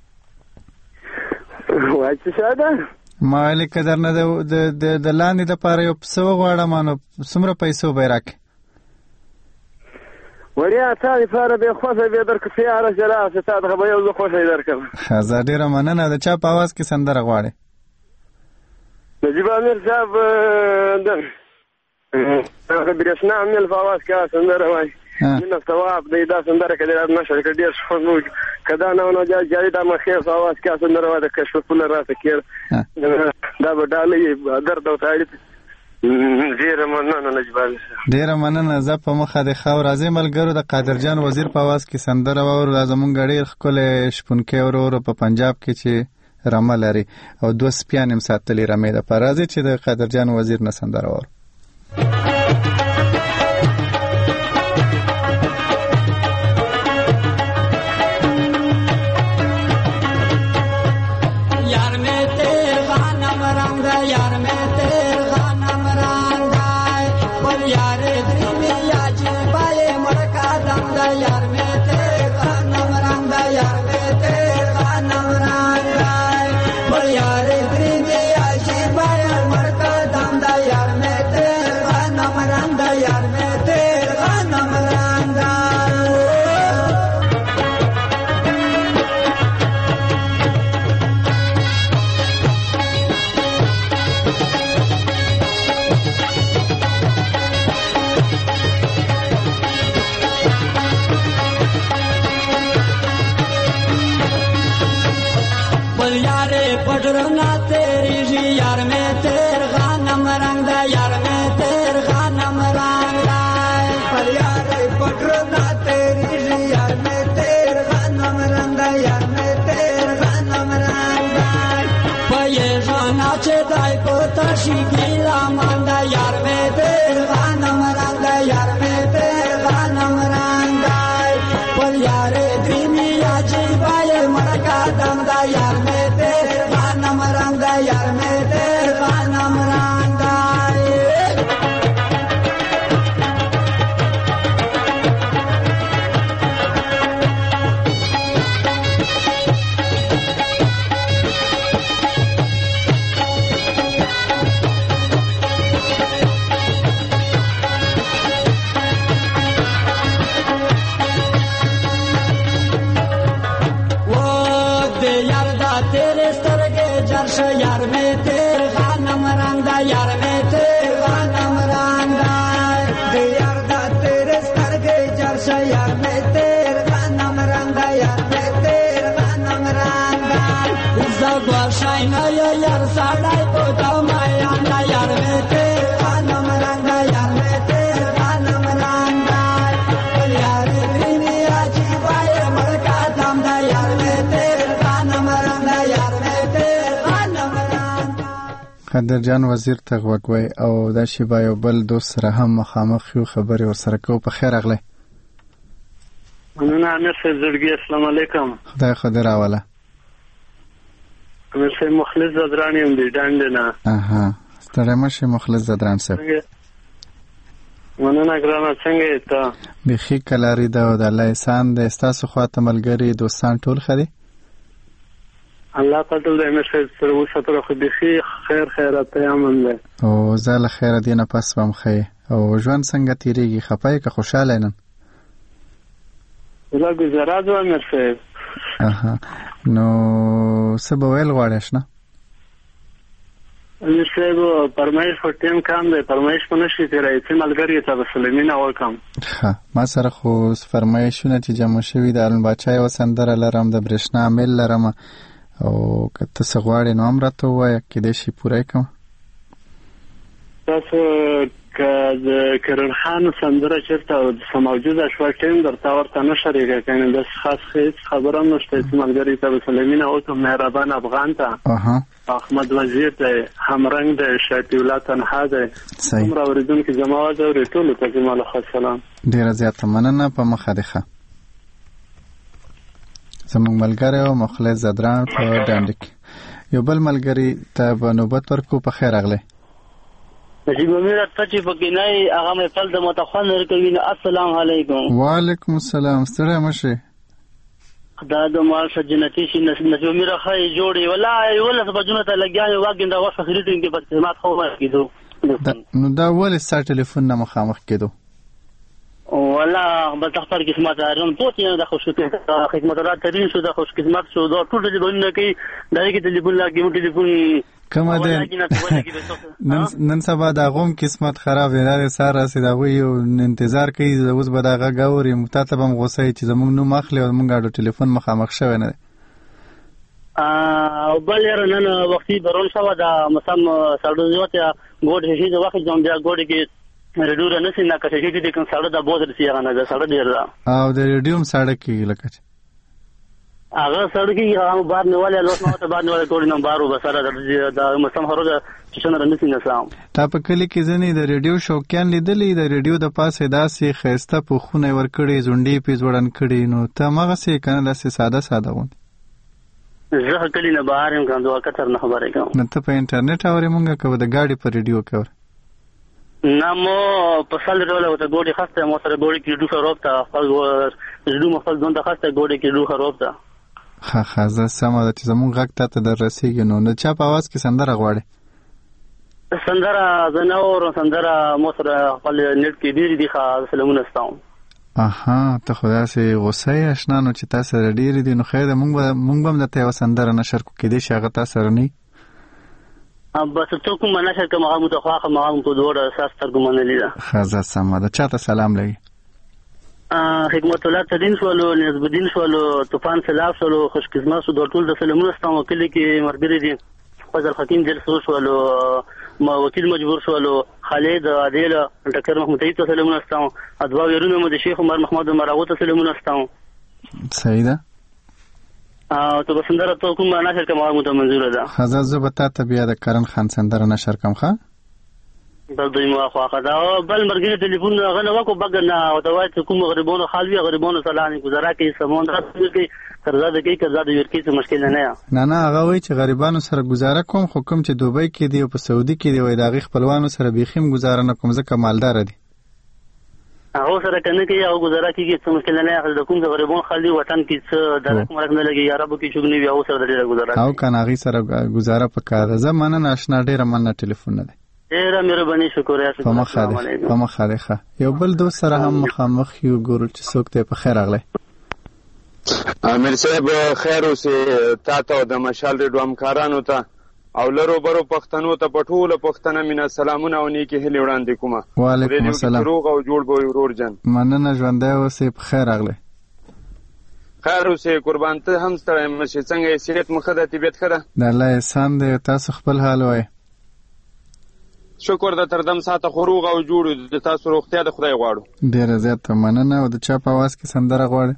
وایي چې څه ده؟ ما ویلې که در نه د لاندې دپاره یو پسه وغواړم نو څومره پیسو به یې راکړې؟ وړیا تا دپاره بې خوښه بې درکړه تیاره چې راشې تا ته به یو زه خوښه یې درکړم. ښه زه ډېره مننه. د چا په اواز کې سندره غواړې؟ نجیب امیر صاحب د برېښنا امیل په اواز کې سندره وایي مینه ثواب دی. دا سندره که دې راته نشر کړه ډېر ښه نو که دا نه نو جاوید احمدخېل په اواز کې سندره وایي د کشف پوله راته کېر دا به ډالۍ درد او تعریف. ډېره مننه نجیب امیر صاحب. ډېره مننه. زه په مخه د ښه ورځې ملګرو د قادرجان وزیر په اواز کې سندره واورو. دا زمونږ ډېر ښکلی شپونکی ورور په پنجاب کې چې رمه لري او 2 سپیان هم ساتلي رمې دپاره. راځئ چې د قادرجان وزیر نه سندره واورو. قادرجان وزیر ته غوږ وی او دا شیبه یو بل دوست سره هم مخامخ یو خبرې ورسره کوو. په خیر راغلی. مننه امیر صاحب زړګي. السلام علیکم. خدای خو دې راوله. امیر صاحب مخلص زدران یم دی ډانډ نه. اها ستړی مه شې مخلص زدران صاحب. مننه ګرانه څنګه یې ته؟ بیخي کلاري ده او د الله احسان دی. ستاسو خواته ملګري دوستان ټول ښه دي؟ الله قدر امیر صاحب سره اوسه تر خو بیخي خیرات امن دی. او زه له خیره دې نه پس به هم ښه او ژوند څنګه تېرېږي؟ خفه یې که خوشحاله یې نن؟ زه ګزاره ده امیر صاحب. اها نو څه به ویل غواړې اشنا؟ امیر صاحب فرمایش په ټیم کام دی. فرمایش په نشي تېرای چې ملګري ته به سلیمینه وکم. ښه ما سره خو فرمایشونه چې جمع شوي د هارون باچا یوه سندره لرم، د برېښنا امیل لرم او که ته څه غواړې نو هم راته ووایه کیدای شي پوره یې کړم. تاسو که د کرن خان سندره چېرته موجوده شوه ټیم درته ورته نه شریکه کوي. داسې خاص هېڅ خبره هم نشته چې ملګري ته به سلیمینه وکړم. مهربان افغان ته احمد وزیر دی، همرنګ دی، شفیع الله تنها دی. دومره اورېدونکي زما اواز اوري ټولو ته زما له خوا سلام. ډېره زیاته مننه. په مخه دې ښه. زموږ ملګری او مخلص زدران په ډانډ کې. یو بل ملګري ته به نوبت ورکو. په خیر راغلی. نجیب امیر اتفاچی پکی نای اغا می فل دا متخوان رکوین. السلام علیکم. وعلیکم السلام. ستړی مشي. دا د مال سجنتی شي نجیب امیر خای جوړي والله ولس بجونه ته لګیاي واګین دا وخت خریدین کې په خدمات خو ما کیدو. نو دا ولې ستا ټلیفون نه مخامخ کېدو؟ والله بل تختار قسمت ارم توت نه د خوش خدمت را ترين شو د خوش قسمت شو دا ټول دې دونه کې دغه کې ټلیفون لاګي مو ټلیفون کومه ده نن سبا دا غوم قسمت خراب دی ساره سي دا وی انتظار کوي اوس به دا غاوري متاتبه هم غوسه چې زمونږ نو مخلي او مونږ اډو ټلیفون مخامخ شوی نه او بل نن وختي برون شو دا مسم سړو یوته ګوډ هي د وخت جام بیا ګوډ کې ریډیو نه سینه کښې چې دې کوم سړو دا بوزر سی هغه نه سړو ډیر دا او د ریډیو سړو کې لکه هغه سړو کې هغه بار نه والے لوس نو ته بار نه والے ټول نو بارو بسره دا مسم هروګه چې څنګه نه سینه سلام تا په کلی کې ځنې د ریډیو شوقیان لیدلې د ریډیو د پاسه داسې خيسته په خونه ور کړې زونډې په ځوړن کړې نو ته مغه سي کنه داسې ساده غون زه کلی نه بهر هم کوم دوه کتر نه خبرې کوم نو ته په انټرنیټ اورې مونږه کوو د گاډي په ریډیو کې نامو په سال ډول وته ګوډي خسته مو سره ګوډي کې دوه روبته خپل زړه مخل ځون ته خسته ګوډي کې دوه روبته ها زه سمه چې زمون غږ ته در رسیږي نو چا په आवाज کې سندره غواړي سندره زناور سندره مو سره خپل نیټ کې ډیری دي خاص سلامونه ستاوم اها ته خدا سي غوسه آشنا نو چې تاسو ډیری دي نو خیر مونږ هم د ته سندره نشر کو کې دي شغه تاسو نه بس ته کوم نشر کوم هغه متخواخه ما هم په دوړ اساس ترجمه لیدا خزه سم ده چاته سلام لګي حکمت الله تدین شولو نسب الدین شولو طوفان سلاف شولو خوش قسمت شو د ټول د سلامونه ستاسو کلی کې مرګري دي فضل حکیم جل شولو ما وکیل مجبور شولو خالد عادل ډاکټر محمود ایت سلامونه ستاسو ادوا ويرونه مو د شیخ عمر محمد مراوت سلامونه ستاسو صحیح ده ته بسندره ته کوم نشر کوم هغه منظور ده خزه زبتا طبيعه د کرن خان سندره نشر کوم ښه بل دوی مو خواخه دا بل مرګي ټلیفون غنه وکړو بګنه او دا وایي کوم غریبونو خالوی غریبونو سلامي گزاره کوي سمون راځي کوي قرضا د کوي قرضا د ورکی څه مشکل نه هغه وایي چې غریبانو سره گزاره کوم خو کوم چې دوبۍ کې دی او په سعودي کې دی وای دا غي خپلوانو سره بيخیم گزاره نه کوم ځکه مالدار دي هغه سره کنه کوي او گزاره کوي څه مشکل نه اخل د کوم غریبون خالي وطن کې څه درک مرګ نه لګي عربو کې چوغنی بیا او سره د گزاره او کنه غي سره گزاره پکاره زمانه ناشنا ډیره مننه ټلیفون نه ډیره مهرباني شکر یا په مخاله یو بل دوست سره هم مخامخ یو ګورو چې څوک ته په خیر اغله امیر صاحب خیر اوسه تاسو د مشال ریډیو همکارانو ته او لرو برو پښتنو ته پټوله پښتنه مینا سلامونه او نیکی هلي وړاندې کومه وعلیکم السلام روغ او جوړ به ورور جان مننه ژوندۍ اوسه په خیر اغله خیر اوسه قربان ته هم ستړی مشه څنګه صحت مخه د طبيعت خره د الله احسان دې تاسو خپل حال وای شکر د تردم ساته خروغ او جوړ د تاسو روغتیا د خدای غواړو ډیره زیات مننه او د چا په आवाज کې سندره غواړي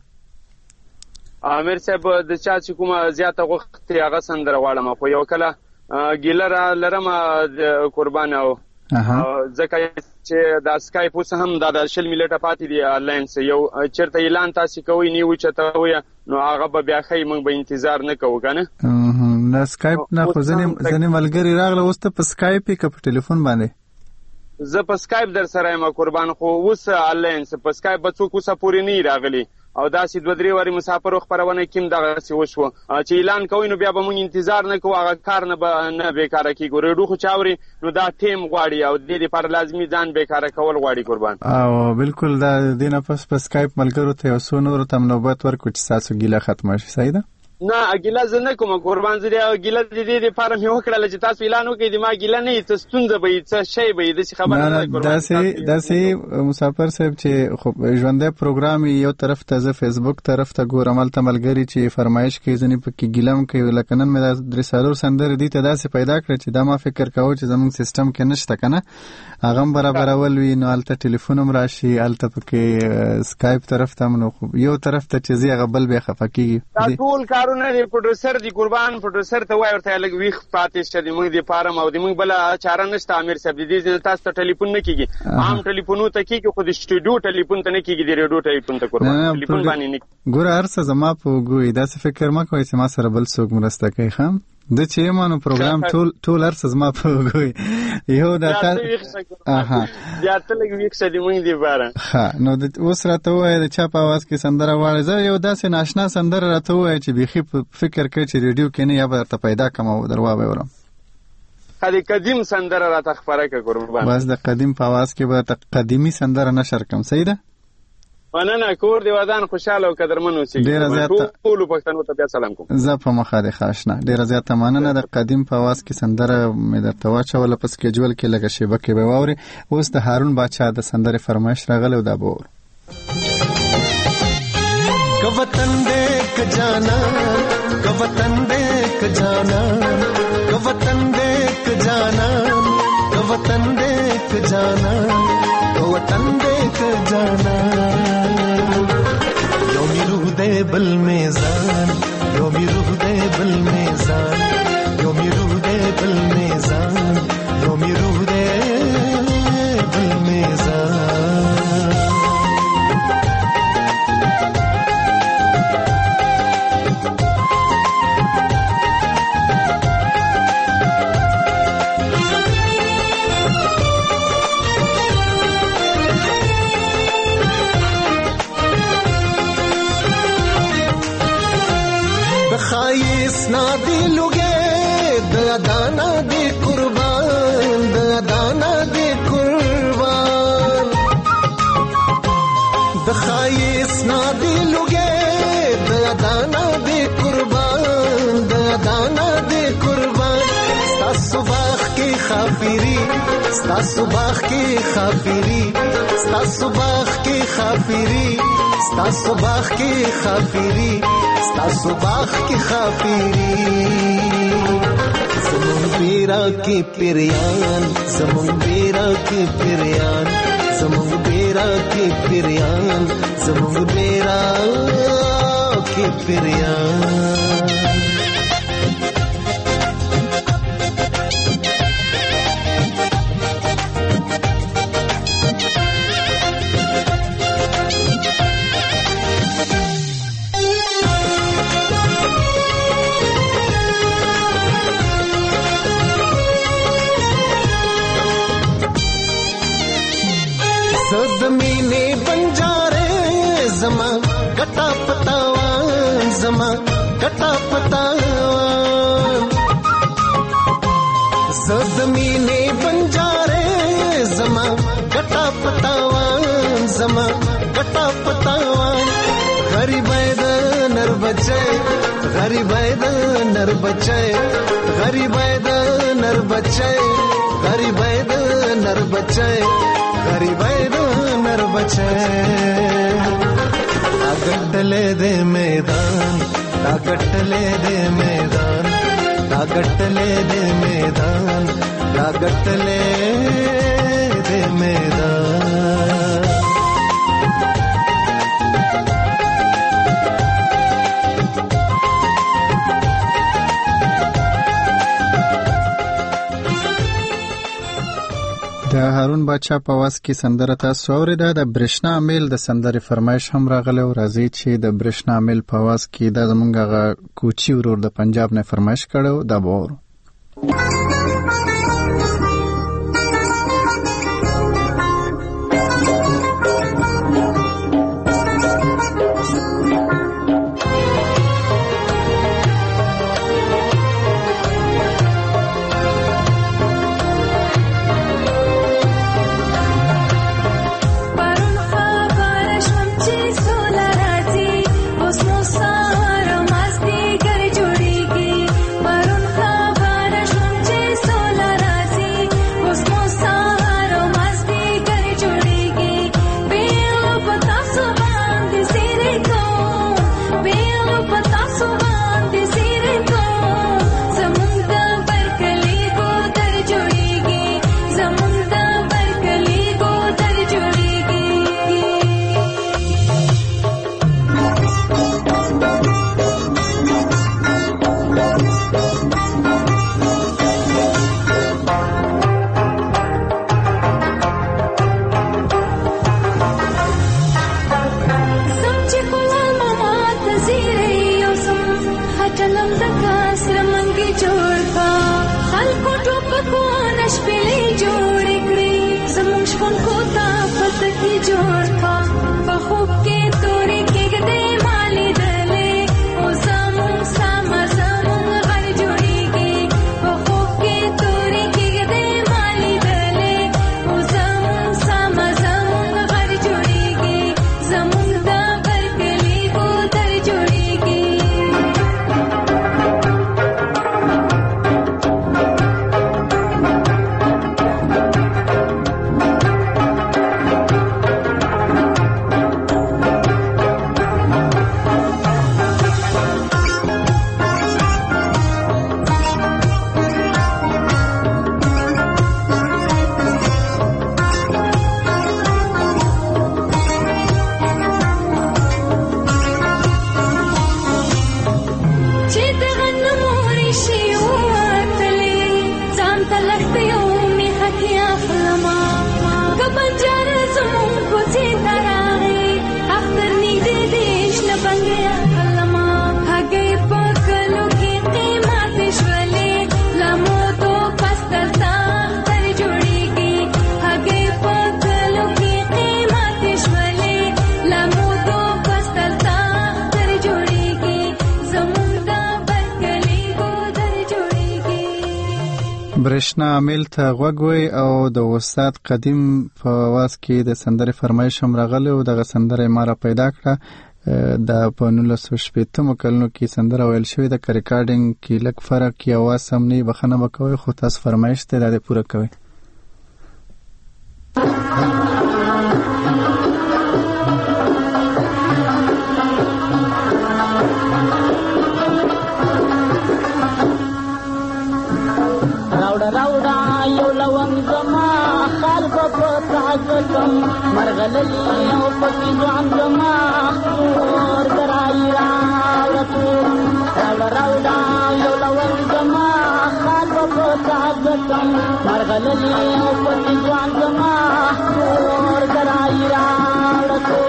امیر صاحب د چا چې کومه زیاته وخت هغه سندره غواړم خو یو کله ګیلره لرم قربان او ځکه چې د اسکایپ اوس هم د شل ملیټه پاتې دی الاینس یو چرته اعلان تاسو کوي نیو چته وي نو هغه به بیا خې موږ به انتظار نه کوو کنه نه اسکایپ نه خو ځنې ملګری راغله اوس ته په اسکایپ کې په ټلیفون باندې زه په اسکایپ در سره یم قربان خو اوس الاینس په اسکایپ به څوک اوسه پورې نه راغلی او داسې دوه درې واری مسافر خبرونه کیم دغه سی وشو چې اعلان کوي نو بیا به موږ انتظار نه کوو هغه کار نه بیکاره کیږي ریډو خو چاوري نو دا ټیم غواړي او د دې لپاره لازمي ځان بیکاره کول غواړي قربان او بالکل دا دینه پس په اسکایپ ملګرو ته وسو نور تم نوبت ورکو چې تاسو ګیله ختمه شي صحیح ده نه ګیله زه نه کوم قربان زه ګیله د دې لپاره مې وکړل چې تاسو اعلان وکړئ د ما ګیله نه ته ستونزه به څه شی به د خبره نه قربان داسې مسافر صاحب چې خو ژوندې پروګرام یو طرف ته ز فیسبوک طرف ته ګورم تل ملګری چې فرمایش کوي ځنې پکې ګیلم کوي لکه نن مې د رسالو سندره دي ته داسې پیدا کړ چې دا ما فکر کاوه چې زموږ سیستم کې نشته کنه هغه برابرول وی نو الته ټلیفون هم راشي الته پکې اسکایپ طرف ته نو یو طرف ته چې زی غبل به خفقي ټول کارونه دی پروډوسر دی قربان پروډوسر ته وای ورته لګ ویخ پاتې شه دی موږ دی فارم او دی موږ بل چاره نشته امیر صاحب دې تاسو ته ټلیفون نه کیږي عام ټلیفونو ته کیږي خو د سټوډیو ټلیفون ته نه کیږي دی ریډیو ټلیفون ته قربان ټلیفون باندې نه ګور ارسه زما په ګوي دا څه فکر ما کوي چې ما سره بل څوک مرسته کوي خام د چې مانو پروګرام ټول ارس زما په وګوي یو دا بیا ته لږ ویکسه دی مونږ دی باره ښه نو اوس راته ووایه د چا په اواز کې سندره غواړې زه یو داسې ناشنا سندره راته ووایه چې بیخي فکر کوي چې ریډیو کې نه یا به درته پیدا کړم او در واورم د قدیم سندره راته خپره کړه قربان بس د قدیم په اواز کې به ته قدیمي سندره نشر کړم صحیح ده مننه کور دی ودان خوشاله او قدرمن اوسئ ټولو پښتنو ته بیا سلام کوم زه په مخه د خاشنه ډیره زیاته مننه د قدیم په اواز کې سندره مې درته واچوله په سکیجول کې لږه شیبه کې به واوري اوس د هارون باچا د سندرې فرمایش راغلی او دا به واورو که وطن دې که جانان که وطن دې که جانان که وطن دې که جانان که وطن دې که جانان که وطن دې که جانان یومی روح دے بل میزان یومی روح دے بل میزان یومی روح دے بل میزان یومی روح دے بل میزان ना दिलुगे दाना दे कुर्बान दाना दे कुर्बान दखाइस ना दिलुगे दाना दे कुर्बान दाना दे कुर्बान sta सुबह की खाफिरी sta सुबह की खाफिरी sta सुबह की खाफिरी sta सुबह की खाफिरी sta सुबह की खाफिरी ज़मुन बेरा की पिरियान ज़मुन बेरा की पिरियान ज़मुन बेरा की पिरियान ज़मुन बेरा की पिरियान ज़मीने बंजारे ज़मा कटा पतावान ज़मा कटा पतावान ज़मीने बंजारे ज़मा कटा पतावान ज़मा कटा पतावान गरीब नर बचे गरीब नर बचे गरीब नर बचे गरीब नर बचे गरीब नर बचे तागटले दे मैदान तागटले दे मैदान तागटले दे मैदान तागटले दे मैदान د هارون باچا په واس کې سندره تاسو اوریده د برېښنا میل د سندرې فرمایش هم راغلی او راځي چې د برېښنا میل په واس کې د زمونږ کوچی ورور د پنجاب نه فرمایش کړو دا به اورو Masti gar jodi ki, parun kha bara shum che साथी जोड़ का बखूब के तोरे के गदे माली दले ओ सामुं सामा सामुं घर जोड़ेगी बखूब के तोरे के गदे माली दले ओ सामुं सामा सामुं घर जोड़ेगी जमुं दा बरकली को दर जोड़ेगी برېښنا عامل ته غوږ وی او د استاد قدیم په आवाज کې د سندرې فرمایش هم راغلی او دغه سندره ما را پیدا کړه د په 1980 کلونو کې سندره ویل شوې د ریکارډینګ کې لږ فرق کې आवाज سم نه بخنه وکوي خو تاسو فرمایش ته د پوره کوي مرغللی او پکی ځوان زما خور درای راوړتو راوړا یو لون زما خال په تعزتم مرغللی او پکی ځوان زما خور درای راوړتو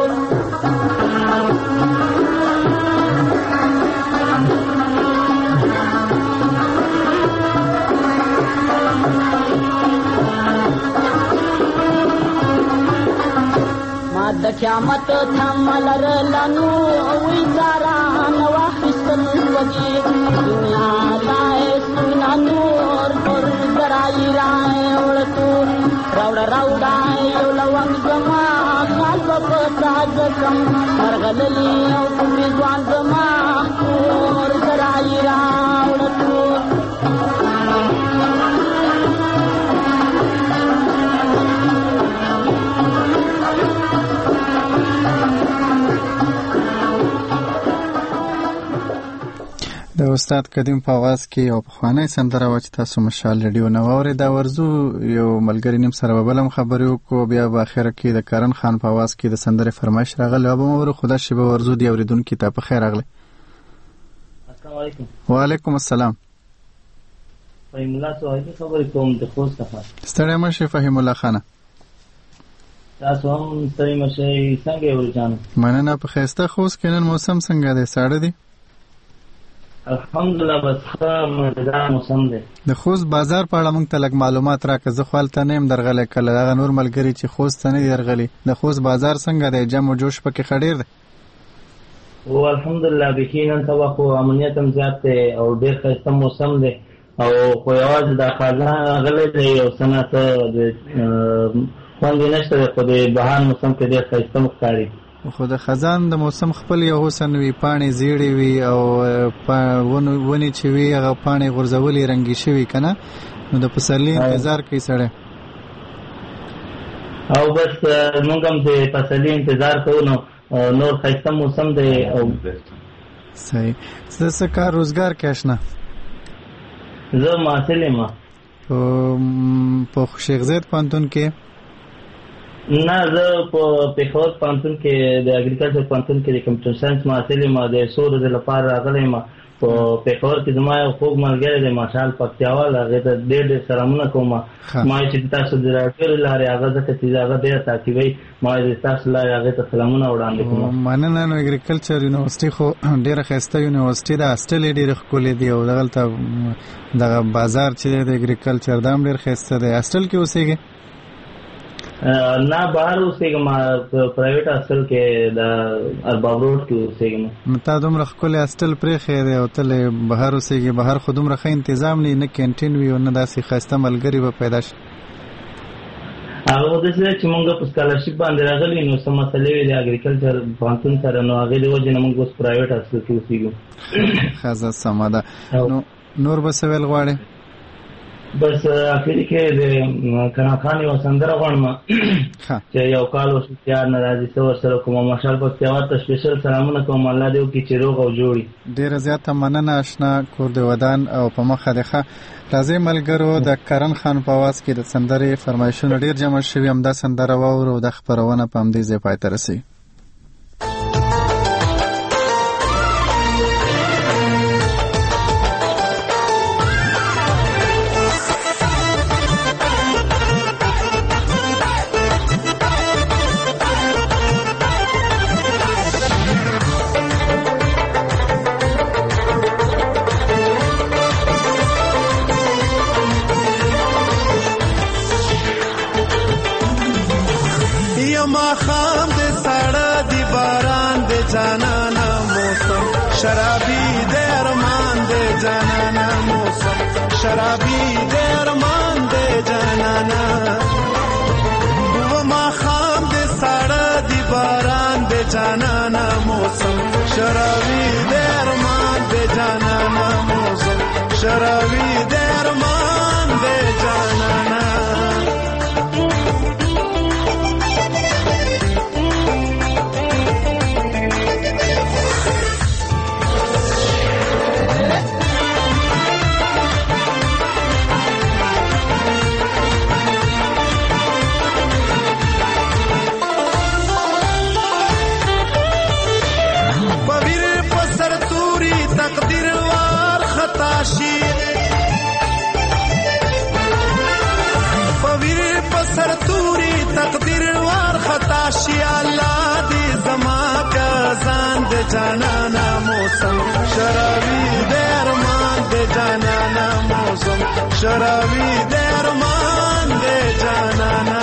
د قیامت تملر لنو وی زاران واخستن وږي دنیا لای سنا نور پر درای راي ورتو راوړا یو لون زما خال په تاجکم مرغللی او په ځوان زما پر درای راوړتو د استاد قدیم په आवाज کې او په خواني سندره و چې تاسو مشال ریډیو نو اوري دا ورزو یو ملګری نیم سره بلم خبرې وکړو بیا په اخر کې د کرن خان په आवाज کې د سندره فرمایش راغلی او مور خدا شي به ورزو دی اوریدونکو ته په خیر راغلی السلام علیکم وعلیکم السلام فهم الله سوالي خبرې کوم د خوست څخه ستړی مشه فهم الله خانه تاسو هم ستړي مشه څنګه ورجان مننه په خسته خوست کې نن موسم څنګه دی ساړه دی الحمدلله بس مزدار موسم دی د خوست بازار په اړه موږ ته لږ معلومات راکړه زه خپل ته نیم درغله کله هغه نور ملګری چې خوست نه درغلي د خوست بازار څنګه دی جمع جوش پکې خډیر دی او الحمدلله بکینن توخو امنیت هم زیات دی او ډېر ښه موسم دی او خو یوازې د خزان غلې دی او سنت د خوندې نشته خو د بهار موسم کې ډېر ښایسته مختاري خو د خزان د موسم خپل یو حسن وی پانی زیړې وی او ونی چې وی هغه پانی غرزولې رنگي شوی کنه نو د پسرلی انتظار کوي سره او بس موږ هم د پسرلی انتظار کوو نو نور خیسته موسم دی او صحیح څه کار روزګار کې آشنا زه محصل یم په شیخ زید پانتون کې نه زه په پېښور پانتون کې د اګریکلچر پانتون کې د کمپیوټر ساينس محصل یم د سور د لپاره راغلی یم په پېښور کې زما یو خوږ ملګری دی ماشال پکتیاوال هغه ته ډېر سلامونه کوم ما چې تاسو د راډیو لارې هغه ځکه چې هغه ډېر تعقیبوي ما د تاسو لارې هغه ته سلامونه وړاندې کوم مننه نو اګریکلچر یونیورسيټي خو ډېره ښایسته یونیورسيټي ده هاسټل یې ډېر ښکلی دی او دغلته دغه بازار چې د اګریکلچر دا هم ډېر ښایسته دی هاسټل کې اوسېږي نه بهر اوسېږم پرایویټ هاسټل کې د ارباب روډ کې اوسېږم. تا دومره ښکلی هاسټل پرېښی دی او تل بهر اوسېږي. بهر خو دومره ښه انتظام نه کینټین وي او نه داسې ښایسته ملګري به پیدا شي. هغه داسې ده چې موږ په سکالرشپ باندې راغلي نو څه مسلې وې د اګریکلچر پوهنتون سره نو هغې د وجې نه موږ اوس پرایویټ هاسټل کې اوسېږو. ښه زه سمه ده. نور به څه ویل غواړې؟ بس اخري کې د کنا خان یو سندره غواړم چې یو کال وشو چې یار نه راځي څه ورسره کوم. مشال پکتیاوات ته سپیشل سلامونه کوم. الله دې وکړي چې روغ او جوړي. ډېره زیاته مننه اشنا کور د ودان او په مخه ده. راځي ملګرو د کرن خان په आवाज کې د سندرې فرمایشونه ډېر جمع شوي. همدا سندره واورو د خپرونه په همدې ځای پای ته رسي. शराबी दे अरमान दे जाना मौसम शराबी दे अरमान दे जाना वो माखाम दे साड़ा दी बारान दे जाना मौसम शराबी दे अरमान दे जाना मौसम शराबी दे अरमान दे जाना सरतूरी तकदीर वार खताशी अल्लाह दी जमा का जान दे जाना ना मौसम शराबी दे अरमान दे जाना ना मौसम शराबी दे अरमान दे जाना ना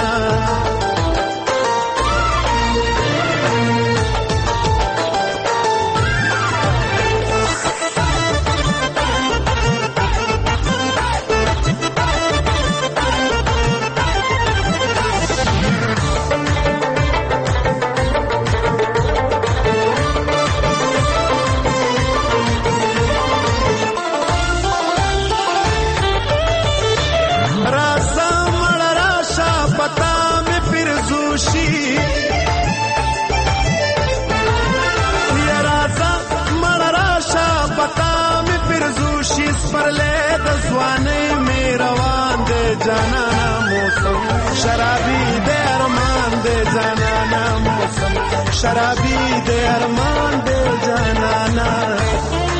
जाना ना मौसम शराबी दे अरमान दे जाना ना मौसम शराबी दे अरमान दे जाना ना